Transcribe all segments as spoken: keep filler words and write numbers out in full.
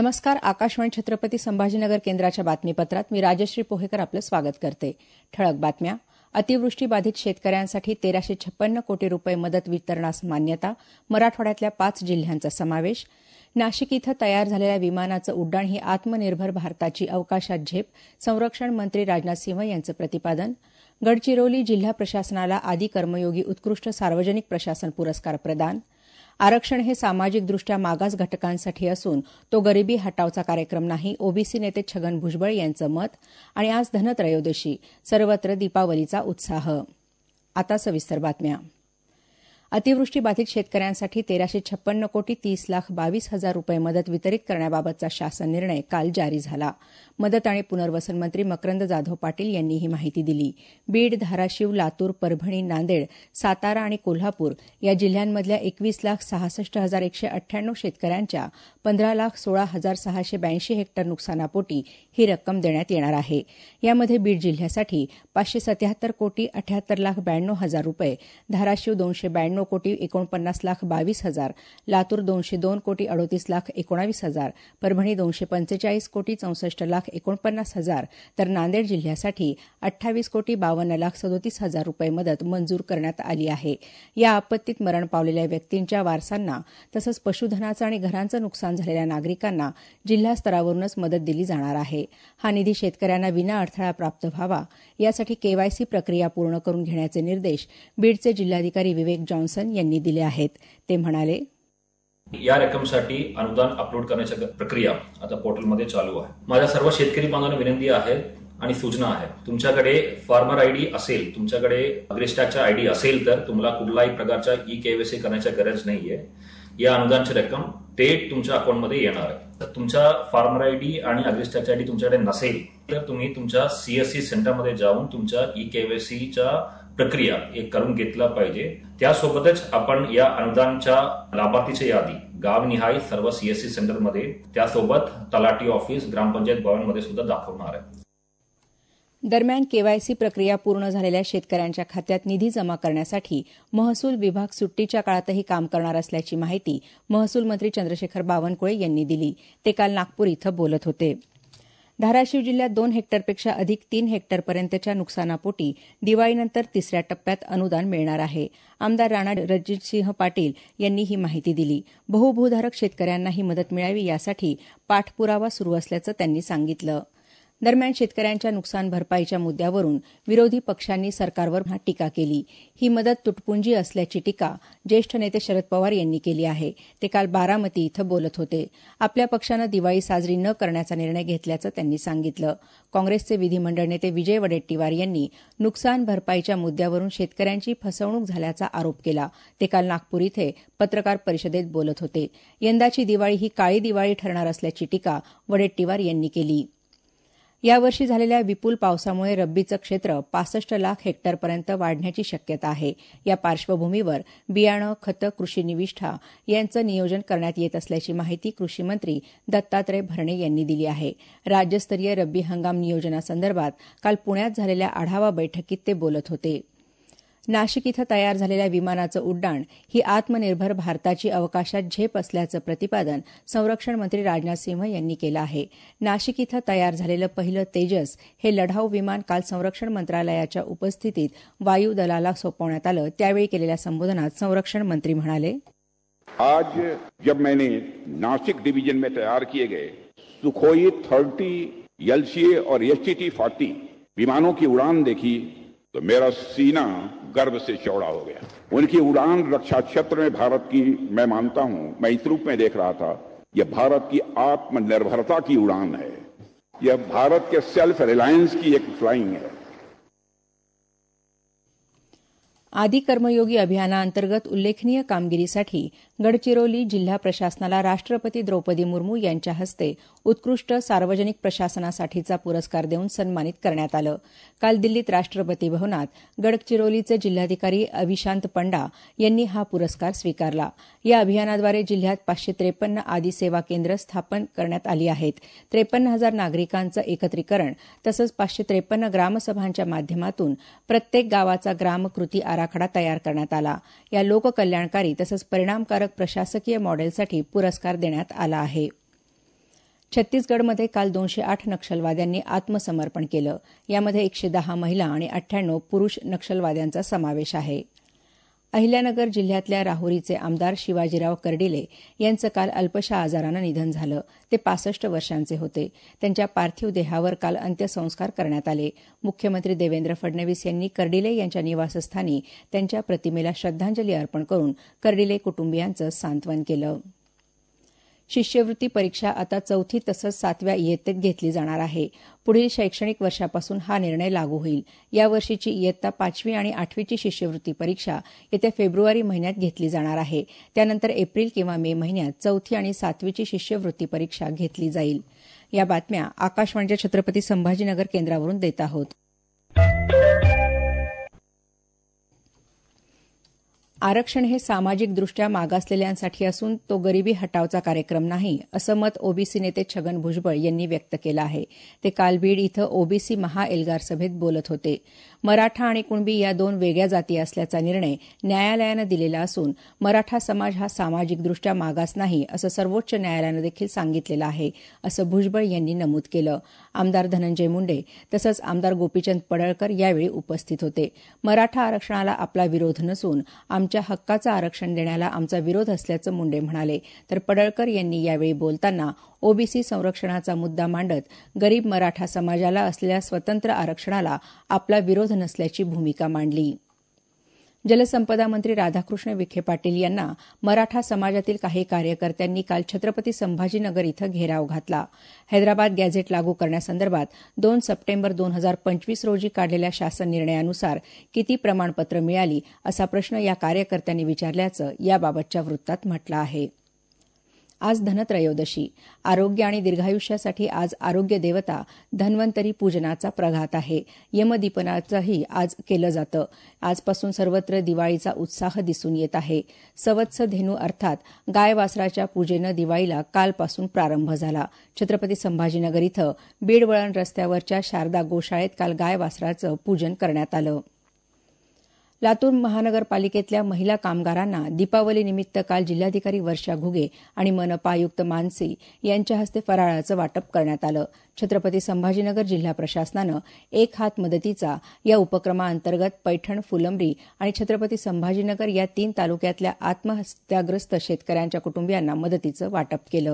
नमस्कार. आकाशवाणी छत्रपती संभाजीनगर केंद्राच्या बातमीपत्रात मी राजश्री पोहेकर आपलं स्वागत करते. ठळक बातम्या. अतिवृष्टीबाधित शेतकऱ्यांसाठी तेराशे छप्पन्न कोटी रुपये मदत वितरणास मान्यता. मराठवाड्यातल्या पाच जिल्ह्यांचा समावेश. नाशिक इथं तयार झालेल्या विमानाचं उड्डाण ही आत्मनिर्भर भारताची अवकाशात झेप. संरक्षण मंत्री राजनाथ सिंह यांचं प्रतिपादन. गडचिरोली जिल्हा प्रशासनाला आदी कर्मयोगी उत्कृष्ट सार्वजनिक प्रशासन पुरस्कार प्रदान. आरक्षण हे सामाजिकदृष्ट्या मागास घटकांसाठी असून तो गरिबी हटावचा कार्यक्रम नाही, ओबीसी नेते छगन भुजबळ यांचं मत. आणि आज धनत्रयोदशी, सर्वत्र दीपावलीचा उत्साह. आता सविस्तर बातम्या. अतिवृष्टीबाधित शेतकऱ्यांसाठी तेराशे छप्पन्न कोटी तीस लाख बावीस हजार रुपये मदत वितरित करण्याबाबतचा शासन निर्णय काल जारी झाला. मदत आणि पुनर्वसन मंत्री मकरंद जाधव पाटील यांनी ही माहिती दिली. बीड, धाराशिव, लातूर, परभणी, नांदेड, सातारा आणि कोल्हापूर या जिल्ह्यांमधल्या एकवीस लाख सहासष्ट हजार एकशे अठ्ठ्याण्णव शेतकऱ्यांच्या पंधरा लाख सोळा हजार सहाशे ब्याऐंशी हेक्टर नुकसानापोटी ही रक्कम देण्यात येणार आहे. यामध्ये बीड जिल्ह्यासाठी पाचशे सत्याहत्तर कोटी अठ्याहत्तर लाख ब्याण्णव हजार रुपये, धाराशिव दोनशे ब्याण्णव कोटी एकोणपन्नास लाख बावीस हजार, लातूर दोनशे दोन कोटी अडोतीस लाख एकोणावीस हजार, परभणी दोनशे पंचेचाळीस कोटी चौसष्ट लाख एकोणपन्नास हजार, तर नांदेड जिल्ह्यासाठी अठ्ठावीस कोटी बावन्न लाख सदोतीस हजार रुपये मदत मंजूर करण्यात आली आहे. या आपत्तीत मरण पावलेल्या व्यक्तींच्या वारसांना तसंच पशुधनाचं आणि घरांचं नुकसान झालेल्या नागरिकांना जिल्हा स्तरावरूनच मदत दिली जाणार आहे. हा निधी शेतकऱ्यांना विनाअडथळा प्राप्त व्हावा यासाठी केवायसी प्रक्रिया पूर्ण करून घेण्याचे निर्देश बीडचे जिल्हाधिकारी विवेक जॉन्सन यांनी दिले आहेत. ते म्हणाले, या रकमेसाठी अनुदान अपलोड करण्याची प्रक्रिया आता पोर्टलमध्ये चालू आहे. माझ्या सर्व शेतकरी बांधवांना विनंती आहे आणि सूचना आहे, तुमच्याकडे फार्मर आयडी असेल, तुमच्याकडे अग्रिस्टॅकचा आयडी असेल तर तुम्हाला कुठलाही प्रकारच्या ई केवायसी करण्याची गरज नाहीये. या अनुदानची रक्कम थेट तुमच्या अकाउंटमध्ये येणार आहे. तर तुमचा फार्मर आयडी आणि अग्रिस्टॅकचा आयडी तुमच्याकडे नसेल तर तुम्ही तुमच्या सीएससी सेंटरमध्ये जाऊन तुमच्या ई केवायसीच्या प्रक्रिया एक करून घेतला पाहिजे. त्यासोबतच आपण या अनुदानच्या लाभार्थीची यादी गावनिहाय सर्व सीएससी सेंटरमध्ये, त्यासोबत तलाठी ऑफिस, ग्रामपंचायत भवनमध्ये सुद्धा दाखवणार आहे. दरम्यान केवायसी प्रक्रिया पूर्ण झालेल्या शेतकऱ्यांच्या खात्यात निधी जमा करण्यासाठी महसूल विभाग सुट्टीच्या काळातही काम करणार असल्याची माहिती महसूल मंत्री चंद्रशेखर बावनकुळे यांनी दिली. ते काल नागपूर इथं बोलत होते. धाराशिव जिल्ह्यात दोन हेक्टरपेक्षा अधिक तीन हेक्टरपर्यंतच्या नुकसानापोटी दिवाळीनंतर तिसऱ्या टप्प्यात अनुदान मिळणार आहे. आमदार राणा रणजितसिंह पाटील यांनी ही माहिती दिली. बहुभूधारक शेतकऱ्यांना ही मदत मिळावी यासाठी पाठपुरावा सुरू असल्याचं त्यांनी सांगितलं. दरम्यान शेतकऱ्यांच्या नुकसान भरपाईच्या मुद्द्यावरून विरोधी पक्षांनी सरकारवर टीका केली. ही मदत तुटपुंजी असल्याची टीका ज्येष्ठ नेते शरद पवार यांनी केली आहे. ते काल बारामती इथं बोलत होते. आपल्या पक्षानं दिवाळी साजरी न करण्याचा निर्णय घेतल्याचं त्यांनी सांगितलं. काँग्रेसचे विधिमंडळ नेते विजय वडेट्टीवार यांनी नुकसान भरपाईच्या मुद्द्यावरून शेतकऱ्यांची फसवणूक झाल्याचा आरोप केला. ते काल नागपूर इथे पत्रकार परिषदेत बोलत होते. यंदाची दिवाळी ही काळी दिवाळी ठरणार असल्याची टीका वडेट्टीवार यांनी केली. यावर्षी झालेल्या विपुल पावसामुळे रब्बीचं क्षेत्र पासष्ट लाख हेक्टरपर्यंत वाढण्याची शक्यता आहे. या पार्श्वभूमीवर बियाणं, खतं, कृषी निविष्ठा यांचं नियोजन करण्यात येत असल्याची माहिती कृषी मंत्री दत्तात्रय भरणे यांनी दिली आहे. राज्यस्तरीय रब्बी हंगाम नियोजनासंदर्भात काल पुण्यात झालेल्या आढावा बैठकीत ते बोलत होते. नाशिक इथं तयार झालेल्या विमानाचं उड्डाण ही आत्मनिर्भर भारताची अवकाशात झेप असल्याचं प्रतिपादन संरक्षण मंत्री राजनाथ सिंह यांनी केलं आहे. नाशिक इथं तयार झालेलं पहिलं तेजस हे लढाऊ विमान काल संरक्षण मंत्रालयाच्या उपस्थितीत वायुदलाला सोपवण्यात आलं. त्यावेळी केलेल्या संबोधनात संरक्षण मंत्री म्हणाले, आज जब मैंने नासिक डिवीजन में तैयार किए गए सुखोई तीस एलसीए और एचटीटी चालीस विमानों की उड़ान देखी तो मेरा सीना गर्व से चौड़ा हो गया. उनकी उड़ान रक्षा क्षेत्र में भारत की, मैं मानता हूं, मैं इस रूप में देख रहा था, यह भारत की आत्मनिर्भरता की उड़ान है. यह भारत के सेल्फ रिलायंस की एक फ्लाइंग है. आदी कर्मयोगी अभियानाअंतर्गत उल्लेखनीय कामगिरीसाठी गडचिरोली जिल्हा प्रशासनाला राष्ट्रपती द्रौपदी मुर्मू यांच्या हस्ते उत्कृष्ट सार्वजनिक प्रशासनासाठीचा पुरस्कार देऊन सन्मानित करण्यात आलं. काल दिल्लीत राष्ट्रपती भवनात गडचिरोलीचे जिल्हाधिकारी अविशांत पंडा यांनी हा पुरस्कार स्वीकारला. या अभियानाद्वारे जिल्ह्यात पाचशे त्रेपन्न आदी सेवा केंद्र स्थापन करण्यात आली आहेत. त्रेपन्न हजार नागरिकांचं एकत्रीकरण तसंच पाचशे त्रेपन्न ग्रामसभांच्या माध्यमातून प्रत्येक गावाचा ग्रामकृती आराखडा तयार करण्यात आला. या लोककल्याणकारी तसंच परिणामकारक प्रशासकीय मॉडेलसाठी पुरस्कार देण्यात आला आहे. छत्तीसगडमध्ये काल दोनशे आठ नक्षलवाद्यांनी आत्मसमर्पण केलं. यामध्ये एकशे दहा महिला आणि अठ्ठ्याण्णव पुरुष नक्षलवाद्यांचा समावेश आहे. अहिल्यानगर जिल्ह्यातल्या राहुरीचे आमदार शिवाजीराव कर्डिले यांचं काल अल्पशा आजारानं निधन झालं. ते पासष्ट वर्षांचे होते. त्यांच्या पार्थिव देहावर काल अंत्यसंस्कार करण्यात आले. मुख्यमंत्री देवेंद्र फडणवीस यांनी कर्डिले यांच्या निवासस्थानी त्यांच्या प्रतिमेला श्रद्धांजली अर्पण करून कर्डिले कुटुंबियांचं सांत्वन केलं. शिष्यवृत्ती परीक्षा आता चौथी तसंच सातव्या इयत्तेत घेतली जाणार आहे. पुढील शैक्षणिक वर्षापासून हा निर्णय लागू होईल. यावर्षीची इयत्ता पाचवी आणि आठवीची शिष्यवृत्ती परीक्षा येत्या फेब्रुवारी महिन्यात घेतली जाणार आहे. त्यानंतर एप्रिल किंवा मे महिन्यात चौथी आणि सातवीची शिष्यवृत्ती परीक्षा घेतली जाईल. या बातम्या आकाशवाणीच्या छत्रपती संभाजीनगर केंद्रावरून देत आहोत. आरक्षण हे सामाजिकदृष्ट्या मागासलेल्यांसाठी असून तो गरिबी हटावचा कार्यक्रम नाही, असं मत ओबीसी नेते छगन भुजबळ यांनी व्यक्त केलं आहे. ते काल बीड इथं ओबीसी महाएल्गार सभेत बोलत होते. मराठा आणि कुणबी या दोन वेगळ्या जाती असल्याचा निर्णय न्यायालयानं दिलेला असून मराठा समाज हा सामाजिकदृष्ट्या मागास नाही, असं सर्वोच्च न्यायालयानं देखील सांगितलेलं आहे, असं भुजबळ यांनी नमूद केलं. आमदार धनंजय मुंडे तसंच आमदार गोपीचंद पडळकर यावेळी उपस्थित होते. मराठा आरक्षणाला आपला विरोध नसून आमच्या हक्काचं आरक्षण देण्याला आमचा विरोध असल्याचं मुंडे म्हणाले. तर पडळकर यांनी यावेळी बोलताना ओबीसी संरक्षणाचा मुद्दा मांडत गरीब मराठा समाजाला असलेल्या स्वतंत्र आरक्षणाला आपला विरोध नसल्याची भूमिका मांडली. जलसंपदा मंत्री राधाकृष्ण विखे पाटील यांना मराठा समाजातील काही कार्यकर्त्यांनी काल छत्रपती संभाजीनगर इथं घेराव घातला. हैदराबाद गॅझेट लागू करण्यासंदर्भात दोन सप्टेंबर दोन हजार पंचवीस रोजी काढलेल्या शासन निर्णयानुसार किती प्रमाणपत्र मिळाली असा प्रश्न या कार्यकर्त्यांनी विचारल्याचं याबाबतच्या वृत्तात म्हटलं आहे. आज धनत्रयोदशी. आरोग्य आणि दीर्घायुष्यासाठी आज आरोग्य देवता धन्वंतरी पूजनाचा प्रघात आहे. यमदीपनाचंही आज केलं जातं. आजपासून सर्वत्र दिवाळीचा उत्साह दिसून येत आहे. सवत्स धेनू अर्थात गाय वासराच्या पूजेनं दिवाळीला कालपासून प्रारंभ झाला. छत्रपती संभाजीनगर इथं बीडवळण रस्त्यावरच्या शारदा गोशाळेत काल गाय वासराचं पूजन करण्यात आलं. लातूर महानगरपालिकेतल्या महिला कामगारांना दीपावलीनिमित्त काल जिल्हाधिकारी वर्षा घुगे आणि मनपा आयुक्त मानसी यांच्या हस्ते फराळाचं वाटप करण्यात आलं. छत्रपती संभाजीनगर जिल्हा प्रशासनानं एक हात मदतीचा या उपक्रमाअंतर्गत पैठण, फुलंब्री आणि छत्रपती संभाजीनगर या तीन तालुक्यातल्या आत्महत्याग्रस्त शेतकऱ्यांच्या कुटुंबियांना मदतीचं वाटप केलं.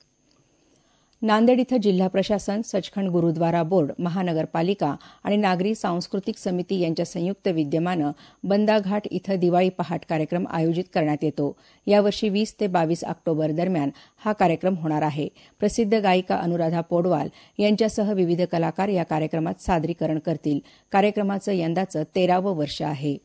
नांदेड इथं जिल्हा प्रशासन, सचखंड गुरुद्वारा बोर्ड, महानगरपालिका आणि नागरी सांस्कृतिक समिती यांच्या संयुक्त विद्यमानं बंदा घाट इथं दिवाळी पहाट कार्यक्रम आयोजित करण्यात येतो. यावर्षी वीस ते बावीस ऑक्टोबर दरम्यान हा कार्यक्रम होणार आहे. प्रसिद्ध गायिका अनुराधा पौडवाल यांच्यासह विविध कलाकार या कार्यक्रमात सादरीकरण करतील. कार्यक्रमाचं यंदाचं तेरावं वर्ष आहे.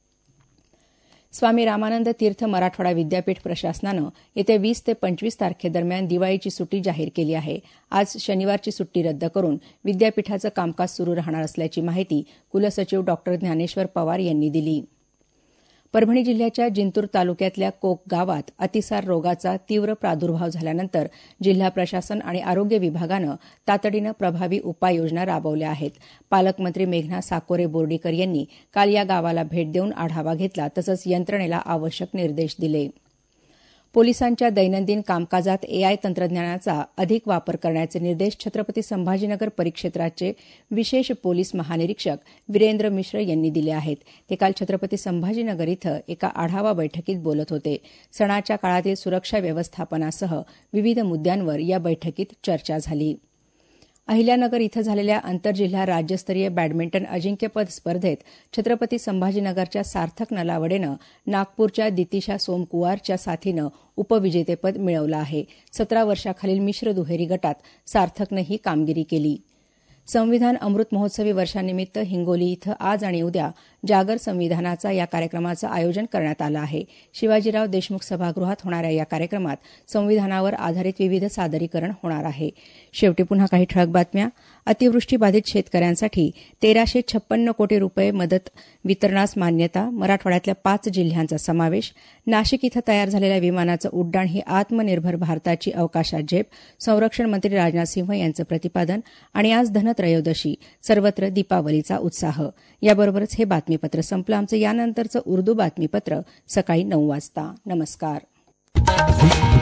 स्वामी रामानंद तीर्थ मराठवाडा विद्यापीठ प्रशासनानं येत्या वीस ते पंचवीस तारखेदरम्यान दिवाळीची सुट्टी जाहीर केली आहे. आज शनिवारची सुट्टी रद्द करून विद्यापीठाचं कामकाज सुरू राहणार असल्याची माहिती कुलसचिव डॉ ज्ञानेश्वर पवार यांनी दिली. परभणी जिल्ह्याच्या जिंतूर तालुक्यातल्या कोक गावात अतिसार रोगाचा तीव्र प्रादुर्भाव झाल्यानंतर जिल्हा प्रशासन आणि आरोग्य विभागानं तातडीनं प्रभावी उपाययोजना राबवल्या आहेत. पालकमंत्री मेघना साकोरे बोर्डीकर यांनी काल या गावाला भेट देऊन आढावा घेतला तसंच यंत्रणेला आवश्यक निर्देश दिले. पोलिसांच्या दैनंदिन कामकाजात एआय तंत्रज्ञानाचा अधिक वापर करण्याचे निर्देश छत्रपती संभाजीनगर परिक्षेत्राचे विशेष पोलीस महानिरीक्षक वीरेंद्र मिश्र यांनी दिले आहेत. ते काल छत्रपती संभाजीनगर इथं एका आढावा बैठकीत बोलत होते. सणाच्या काळातील सुरक्षा व्यवस्थापनासह विविध मुद्द्यांवर या बैठकीत चर्चा झाली. अहिल्यानगर इथं झालेल्या आंतरजिल्हा राज्यस्तरीय बॅडमिंटन अजिंक्यपद स्पर्धेत छत्रपती संभाजीनगरच्या सार्थक नलावडेनं नागपूरच्या दितिशा सोमकुवारच्या साथीनं उपविजेतेपद मिळवलं आहे. सतरा वर्षाखालील मिश्र दुहेरी गटात सार्थकनं ही कामगिरी केली. संविधान अमृत महोत्सवी वर्षानिमित्त हिंगोली इथं आज आणि उद्या जागर संविधानाचा या कार्यक्रमाचं आयोजन करण्यात आलं आहे. शिवाजीराव देशमुख सभागृहात होणाऱ्या या कार्यक्रमात संविधानावर आधारित विविध सादरीकरण होणार आहे. शेवटी पुन्हा काही ठळक बातम्या. अतिवृष्टीबाधित शेतकऱ्यांसाठी तेराशे छप्पन्न कोटी रुपये मदत वितरणास मान्यता. मराठवाड्यातल्या पाच जिल्ह्यांचा समावेश. नाशिक इथं तयार झालेल्या विमानाचं उड्डाण ही आत्मनिर्भर भारताची अवकाशात झेप. संरक्षण मंत्री राजनाथ सिंह यांचं प्रतिपादन. आणि आज धनत्रयोदशी. सर्वत्र दीपावलीचा उत्साह. याबरोबरच हे बातमीपत्र संपलं. आमचं यानंतरचं उर्दू बातमीपत्र सकाळी नऊ वाजता. नमस्कार.